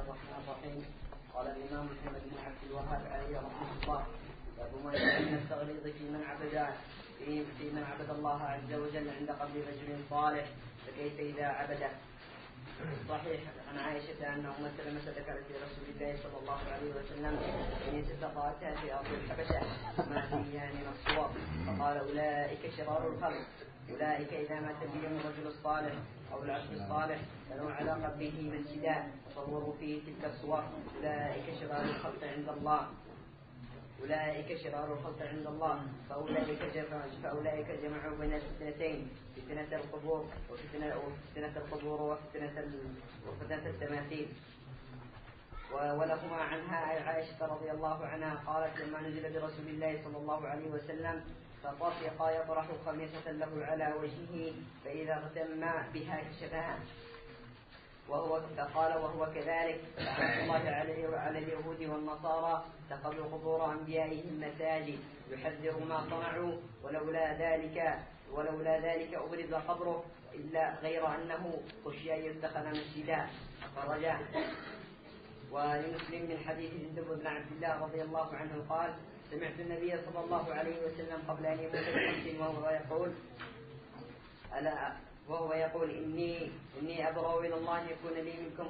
الرحمن الرحيم. قال الإمام محمد بن عبد الوهاب عليه رحمه الله: باب ما يجب من التغليظ في من عبد الله عز وجل عند قبر رجل صالح، فكيف إذا عبده. صحيح عن عائشة أن أم سلمة ذكرت لرسول الله صلى الله عليه وسلم أن استطاعتها في أرض الحبشة ما فيها من الصور، فقال: أولئك شرار الخلق، أولئك إذا مات بهم الرجل الصالح أو العبد الصالح بنوا على قبره مسجدا وصوروا فيه تلك الصور، أولئك شرار الخلق عند الله، أولئك شرار الخلق عند الله. فأولئك جمعوا بين الفتنتين، فتنة القبور وفتنة التماثيل. ولهما عنها عائشة رضي الله عنها قالت: لما نزل برسول الله صلى الله عليه وسلم فطفق يطرح خميصة له على وجهه، فإذا اغتم بها كشفها، وهو كذلك. لعنة الله على اليهود والنصارى اتخذوا قبور أنبيائهم مساجد يحذر ما صنعوا، ولولا ذلك أبرز قبره، إلا غير أنه خشي أن يتخذ مسجدا. فرجع. ولمسلم من حديث جندب بن عبد الله رضي الله عنه قال: سمعت النبي صلى الله عليه وسلم قبل أن يموت بخمس وهو يقول إني أبرأ إلى الله أن يكون لي منكم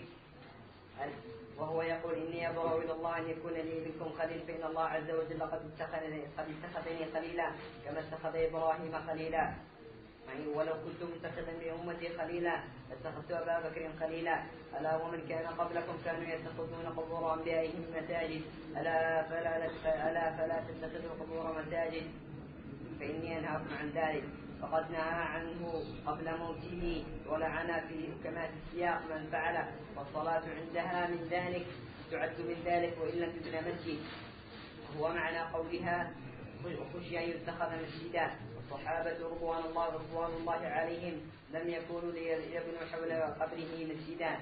خليل، فإن الله عز وجل قد اتخذني خليلا كما اتخذ إبراهيم خليلا. ولو كنت متخذا لأمتي خليلا لاتخذت أبا بكر خليلا. ألا ومن كان قبلكم كانوا يتخذون قبور أنبيائهم مساجد، ألا فلا تتخذوا قبور مساجد، فإني أنهاكم عن ذلك. فقد نهى عنه قبل موته ولعن فيه كما في السياق من فعل، والصلاة عندها من ذلك تعد من ذلك وإن لم تبنى مسجد. هو معنى قولها خشي أن يتخذ مسجدا. الصحابة رضوان الله عليهم لم يكونوا ليبنوا حول قبره مسجدا،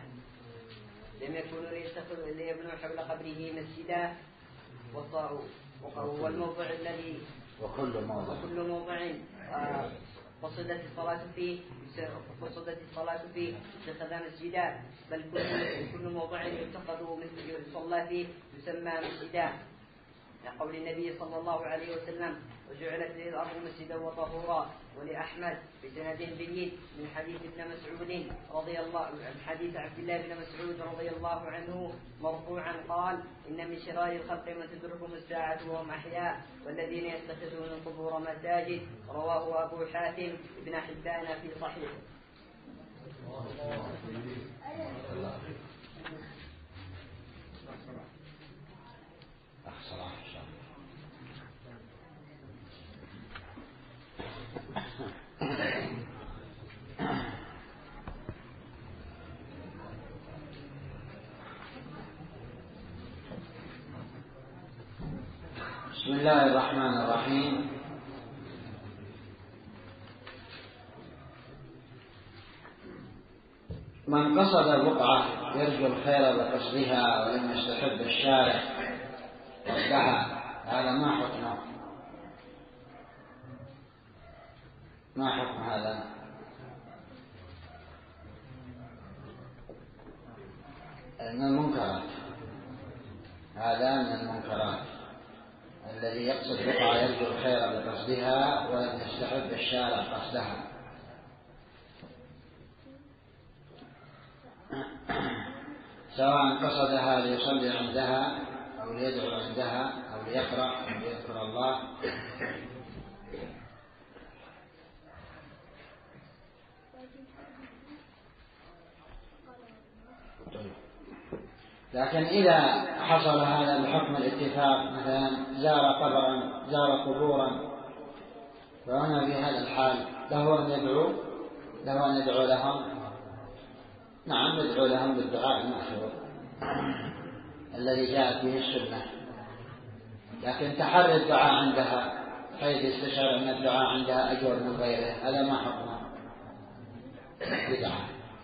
والموضع الذي وكل موضع فصدت الصلاة فيه اتخذ مسجدا، بل كل موضع يصلى فيه يسمى مسجدا، لقول النبي صلى الله عليه وسلم: وجعلت لي الأرض مسجدا وطهورا. ولأحمد بسند جيد من حديث عبد الله بن مسعود رضي الله عنه مرفوعا قال: إن من شرار الخلق من تدركهم الساعة وهم أحياء، والذين يتخذون القبور مساجد. رواه أبو حاتم بن حبان في صحيح. بسم الله الرحمن الرحيم. من قصد بقعة يرجو الخير بقصدها ولم يستحب الشارع قصدها، هذا ما حكمه؟ ما حكم هذا؟ من المنكرات، هذا من المنكرات. الذي يقصد بقعة يرجو الخير بقصدها ولم يستحب الشارع قصدها. سواء قصدها ليصلي عندها أو ليدعو عندها أو ليقرأ أو ليذكر الله. لكن إذا حصل هذا بحكم الاتفاق، مثلا زار قبورا، فهنا في هذا الحال له أن يدعو لهم. نعم، يدعو لهم بالدعاء المأثور الذي جاءت به السنة، لكن تحري الدعاء عندها حيث يستشعر أن الدعاء عندها أجر من غيره، هذا ما حكمه؟ بدعة.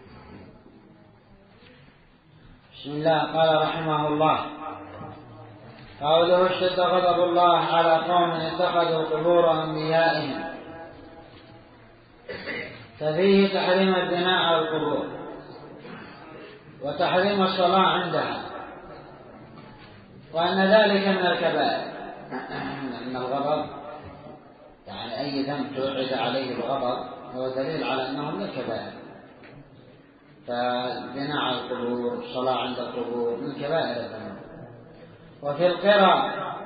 بسم الله. قال رحمه الله: قوله: اشتد غضب الله على قوم اتخذوا قبور أنبيائهم، ففيه تحريم البناء على القبور. وتحريم الصلاة عندها، وأن ذلك من الكبائر، أن الغضب يعني أي ذنب توعد عليه الغضب هو دليل على أنه من الكبائر. فبناء على القبور، الصلاة عند القبور من كبائر الذنوب. وفي القراء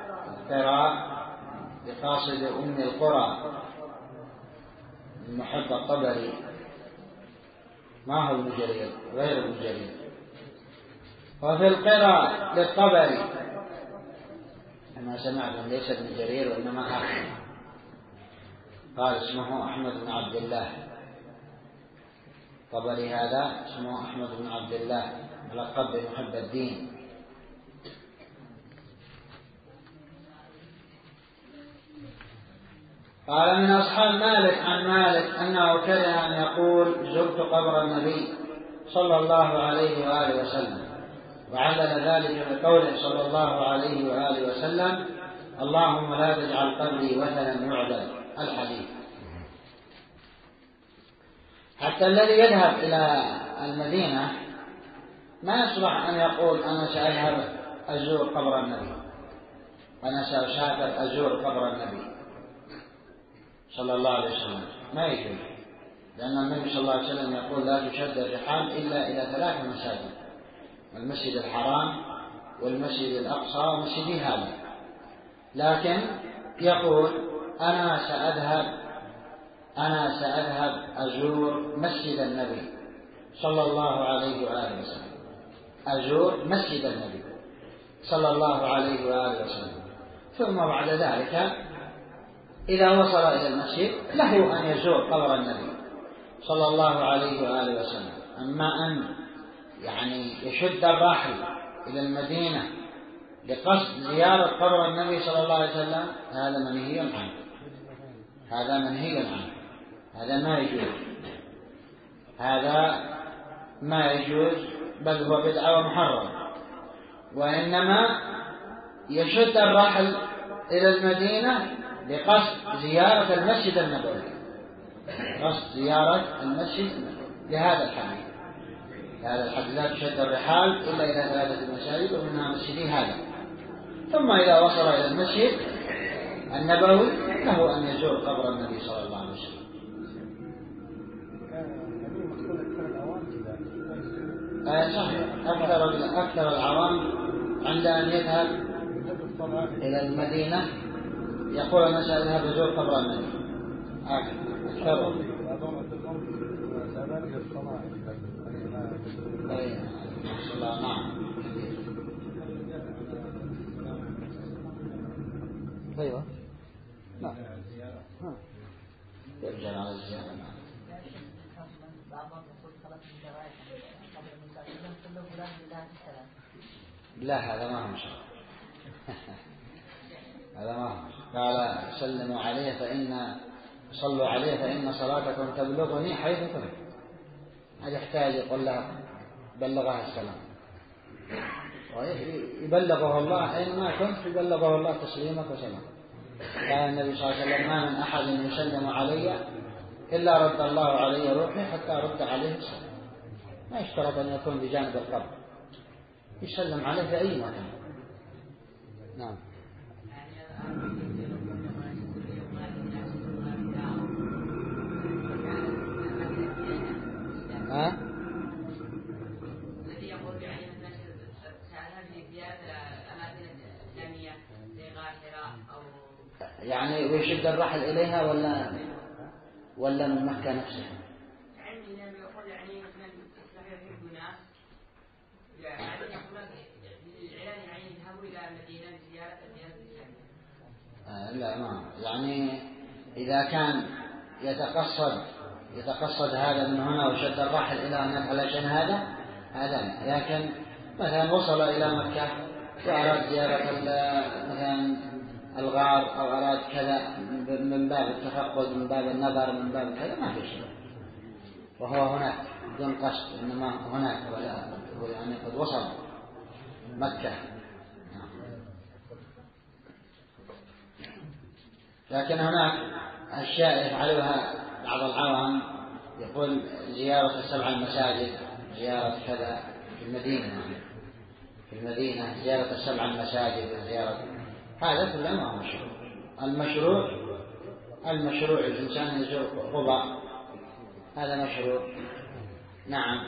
بقاصد أم القرى المحب الطبري، ما هو ابن جرير، غير ابن جرير. وفي القراء للطبري، أنا سمعت ليس ابن جرير وإنما أحمد، قال اسمه أحمد بن عبد الله. طبري هذا اسمه أحمد بن عبد الله، ملقب بمحب الدين. قال من أصحاب مالك عن مالك أنه كره أن يقول زرت قبر النبي صلى الله عليه وآله وسلم، وعلل ذلك بقوله صلى الله عليه وآله وسلم اللهم لا تجعل قبري وثنا يعبد، الحديث. حتى الذي يذهب إلى المدينة ما يصلح أن يقول أنا سأذهب أزور قبر النبي، أنا سأسافر أزور قبر النبي صلى الله عليه وسلم، ما يجوز، لأن النبي صلى الله عليه وسلم يقول لا تشد الرحال إلا إلى 3 مساجد: المسجد الحرام والمسجد الأقصى ومسجدي هذا. لكن يقول أنا سأذهب أزور مسجد النبي صلى الله عليه وآله وسلم، أزور مسجد النبي صلى الله عليه وآله وسلم. ثم بعد ذلك إذا وصل إلى المسجد له أن يزور قبر النبي صلى الله عليه وآله وسلم. أما أن يعني يشد الراحل إلى المدينة لقصد زيارة قبر النبي صلى الله عليه وسلم هذا منهي عنه، هذا منهي عنه، هذا ما يجوز، هذا ما يجوز، بل هو بدعة ومحرم. وإنما يشد الرحل إلى المدينة لقصد زيارة المسجد النبوي، قصد زيارة المسجد لهذا الحديث، هذا الحديث لا تشد الرحال إلا إلى 3 مساجد ومنها مسجدي هذا. ثم إذا وصل إلى المسجد النبوي له أن يزور قبر النبي صلى الله عليه وسلم. صحيح، أكثر العوام عند أن يذهب إلى المدينة يقول أنا سأذهب أزور قبر النبي، أكثر. نعم. أيوة. نعم. يرجع على الزيارة. لا هذا ما هو شيء. هذا ما هو. قال سلموا عليه صلوا عليه فإن صلاتكم تبلغني حيث كنت. هذا يحتاج يقول لها بلغها السلام، ويبلغه الله أينما كنت يبلغه الله تسليمك وسلام. قال النبي صلى الله عليه وسلم ما من أحد يسلم علي إلا رد الله علي روحي حتى أرد عليه السلام. ما يشترط أن يكون بجانب القبر، يسلم عليه في أي مكان. نعم. الذي يقول بعين الناس سألها بزيادة الأماكن الإسلامية زي غار حراء أو يعني ويشد الرحل إليها ولا من مكة نفسها؟ يعني يقول يعني مثلا يحب ناس يعني يقول الإعلان يعني يذهبوا إلى المدينة لزيارة الديانة الإسلامية. لا ما يعني إذا كان يتقصد هذا من هنا وشد الرحل إلى هناك علشان هذا لكن مثلا وصل إلى مكة وأراد زيارة مثلا الغار أو أراد كذا من باب التفقد، من باب النظر، من باب كذا، ما في شيء، وهو هناك بدون قصد، إنما هناك ولا يعني قد وصل مكة. لكن هناك أشياء يفعلها بعض العوام، يقول زيارة 7 المساجد، زيارة كذا في في المدينة زيارة السبع المساجد، زيارة هذا كله ما هو مشروع. المشروع الإنسان يزور قباء، هذا مشروع. نعم.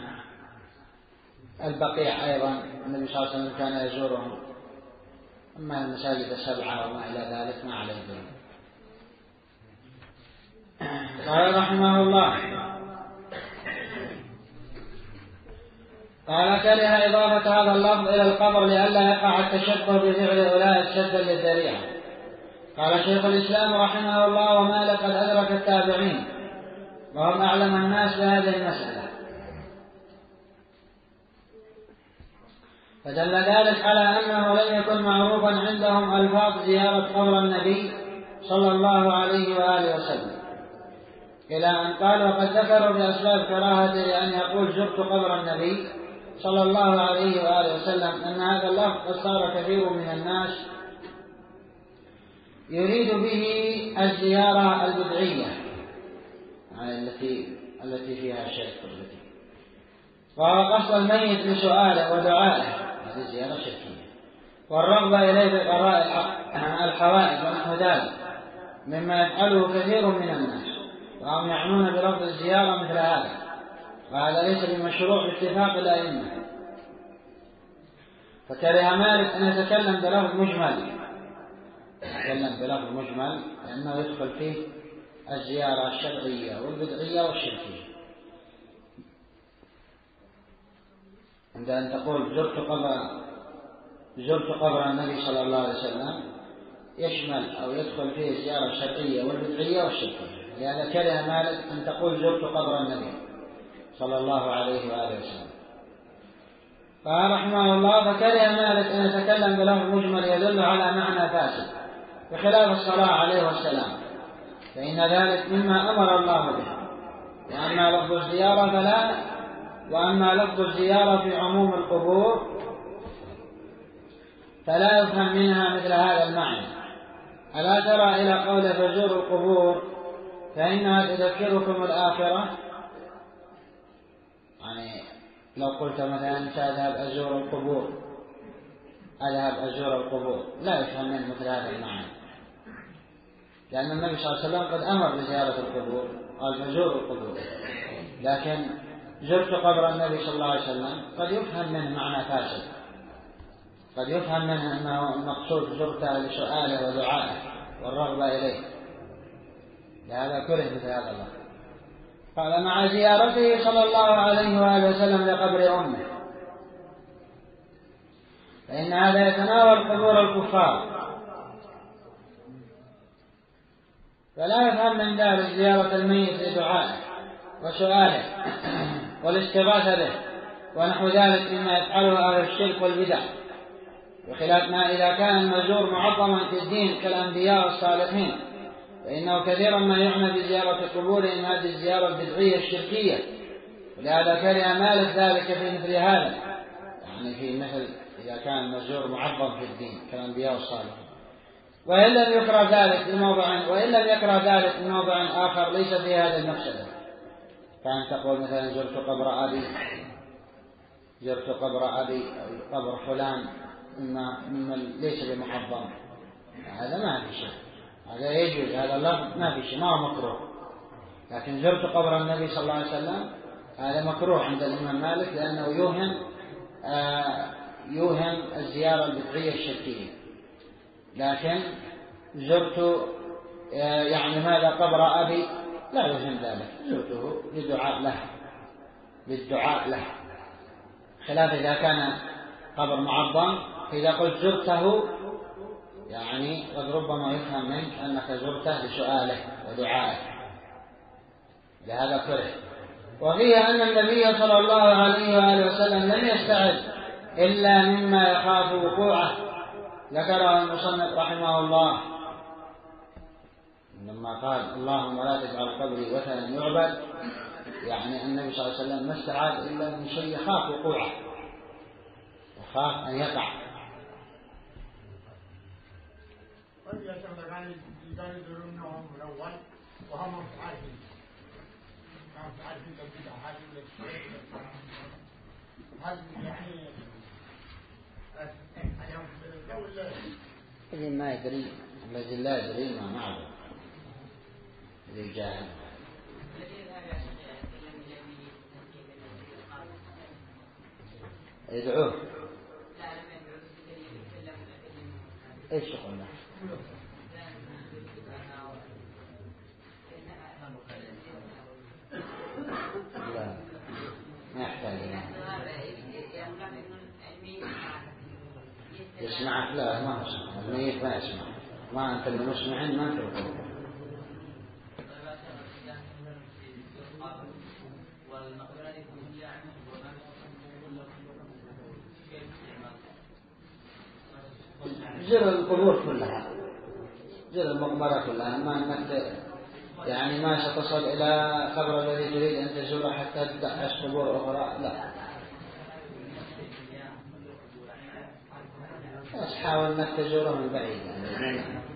البقيع أيضا النبي صلى الله عليه وسلم كان يزورهم، أما المساجد السبعة وما إلى ذلك ما عليه دليل. قال رحمه الله: قال كره إضافة هذا اللفظ إلى القبر لئلا يقع التشبه بفعل أولئك سدا للذريعة. قال شيخ الإسلام رحمه الله: ومالك قد أدرك التابعين وهم أعلم الناس بهذه المسألة، فدل ذلك على أنه لم يكن معروفا عندهم ألفاظ زيارة قبر النبي صلى الله عليه وآله وسلم، إلى أن قال: وقد ذكروا بأسباب كراهته لأن يقول زرت قبر النبي صلى الله عليه وآله وسلم أن هذا اللفظ قد صار كثير من الناس يريد به الزيارة البدعية، يعني التي فيها شرك، وهو قصد الميت لسؤاله ودعائه، هذه زيارة شركية، والرغبة إليه بقضاء الحوائج ونحو ذلك مما يفعله كثير من الناس، وهم يعنون بلفظ الزيارة مثل هذا، وهذا ليس بمشروع باتفاق الأئمة. فكره مالك أن يتكلم بلفظ مجمل لأنه يدخل فيه الزيارة الشرعية والبدعية والشركية. عند أن تقول زرت قبر النبي صلى الله عليه وسلم يشمل أو يدخل فيه الزيارة الشرعية والبدعية والشركية، لأن كره مالك أن تقول زرت قبر النبي صلى الله عليه وآله وسلم. قال رحمه الله: فكره مالك أن يتكلم بلفظ مجمل يدل على معنى فاسد بخلاف الصلاة عليه والسلام، فإن ذلك مما أمر الله به. وأما لفظ الزيارة في عموم القبور فلا يفهم منها مثل هذا المعنى. ألا ترى إلى قول فزوروا القبور فإنها تذكركم الآخرة؟ يعني لو قلت مثلا سأذهب أزور القبور لا يفهم منه مثل هذا المعنى، لأن النبي صلى الله عليه وسلم قد أمر بزيارة القبور، قال فزوروا القبور. لكن زرت قبر النبي صلى الله عليه وسلم قد يفهم منه معنى فاسد، قد يفهم منه أنه المقصود زرته لسؤاله ودعائه والرغبة إليه، لهذا كره مثل هذا الله. قال: مع زيارته صلى الله عليه وآله وسلم لقبر أمه، فإن هذا يتناول قبور الكفار، فلا يفهم من ذلك زيارة الميت لدعائه وسؤاله والاستغاثة به ونحو ذلك مما يفعله أهل الشرك والبدع، بخلاف ما إذا كان المزور معظما في الدين كالأنبياء والصالحين، فإنه كثيرا ما يعنى بزيارة قبورهم هذه الزيارة البدعية الشركية، ولهذا كره مالك ذلك في مثل هذا، يعني في مثل إذا كان المزور معظم في الدين كالأنبياء والصالحين. وإن لم يكره ذلك في موضع آخر ليس في هذا المفسدة، كان تقول مثلا زرت قبر أبي أو قبر فلان مما ليس بمعظم، هذا ما في شيء، هذا يجوز، هذا اللفظ ما في شيء، ما هو مكروه. لكن زرت قبر النبي صلى الله عليه وسلم هذا مكروه عند الإمام مالك، لأنه يوهم الزيارة البدعية الشركية. لكن زرت يعني ماذا قبر أبي لا يوهم ذلك، زرته للدعاء له، خلاف إذا كان قبر معظم. فإذا قلت زرته يعني قد ربما يفهم منك أنك زرته لسؤاله ودعائه، لهذا كره. وفيه أن النبي صلى الله عليه وآله وسلم لم يستعد إلا مما يخاف وقوعه، ذكره المصنف رحمه الله لما قال: اللهم لا تجعل قبري وثنا يعبد، يعني النبي صلى الله عليه وسلم ما استعاد إلا من شيء يخاف وقوعه، يخاف أن يقع. الذي ما يدري الذي لا يدري ما معه الذي جاهل يدعوه ايش قلنا لا ما يحتاج يسمعك لا ما يسمع الميت ما يسمع ما أنت اللي مسمعين ما تركوا زر القبور كلها زر المقبرة كلها ما أنك يعني ما ستصل إلى قبر الذي تريد أن تزوره حتى تدعش قبور أخرى لا بس حاول أنك تزوره من بعيد يعني